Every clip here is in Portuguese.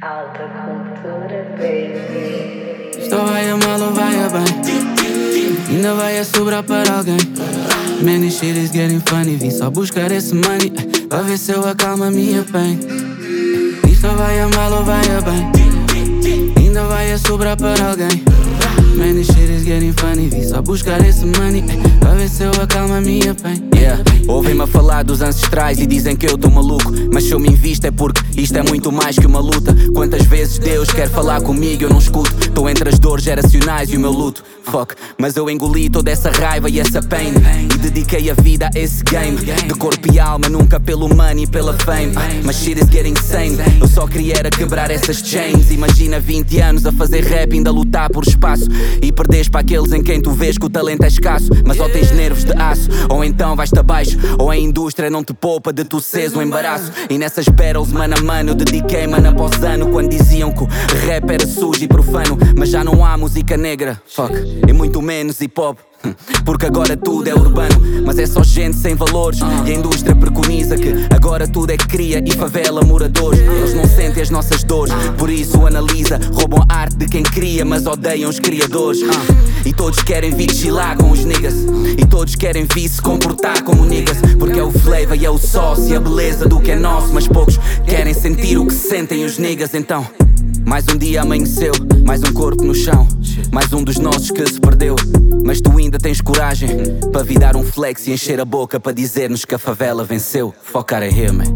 Alta cultura, baby. Isto vai a mal ou vai a bem? Ainda vai a sobrar para alguém. Man, this shit is getting funny. Vim só buscar esse money pra ver se eu acalmo a minha pain. Isto vai a mal ou vai a bem? Ainda vai a sobrar para alguém. Man, this shit is getting funny. Vim só buscar esse money pra ver se eu acalmo a minha pain. Yeah. Ouvem-me a falar dos ancestrais e dizem que eu tô maluco, mas se eu me invisto é porque isto é muito mais que uma luta. Quantas vezes Deus quer falar comigo eu não escuto. Tô entre as dores geracionais e o meu luto. Fuck, mas eu engoli toda essa raiva e essa pain e dediquei a vida a esse game. De corpo e alma, nunca pelo money e pela fame. Mas shit is getting insane. Eu só queria era quebrar essas chains. Imagina 20 anos a fazer rap, ainda lutar por espaço e perdes para aqueles em quem tu vês que o talento é escasso. Mas ou tens nervos de aço, ou então vais-te abaixo, ou a indústria não te poupa de tu seres um embaraço. E nessas battles mano a mano eu dediquei mano após ano, quando diziam que o rap era sujo e profano. Mas já não há música negra, fuck, e muito menos hip hop, porque agora tudo é urbano. Mas é só gente sem valores e a indústria preconiza que agora tudo é que cria e favela moradores. Eles não sentem as nossas dores, por isso analisa. Roubam a arte de quem cria, mas odeiam os criadores. E todos querem vir chilar com os niggas, e todos querem vir se comportar como niggas, porque é o flavor e é o sauce e a beleza do que é nosso. Mas poucos querem sentir o que sentem os niggas. Então mais um dia amanheceu, mais um corpo no chão, mais um dos nossos que se perdeu. Mas tu ainda tens coragem para vir dar um flex e encher a boca para dizer-nos que a favela venceu. Fuck out of here, man.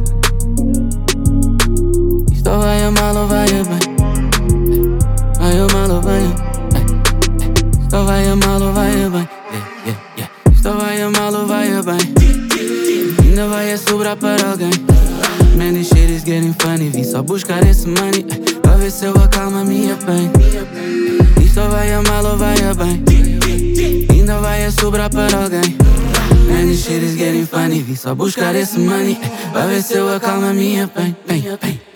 Isto vai a mal ou vai a bem? Vai a mal ou vai a bem? Isto vai a mal ou vai a bem? Isto vai a mal ou vai a bem? Ainda vai a sobrar para alguém. Man, this shit is getting funny. Vim só buscar esse money pra ver se eu acalmo a minha pain. Isto vai a mal ou vai a bem? Ainda vai a sobrar para alguém. Man, this shit is getting funny. Vim só buscar esse money pra ver se eu acalmo a minha pain.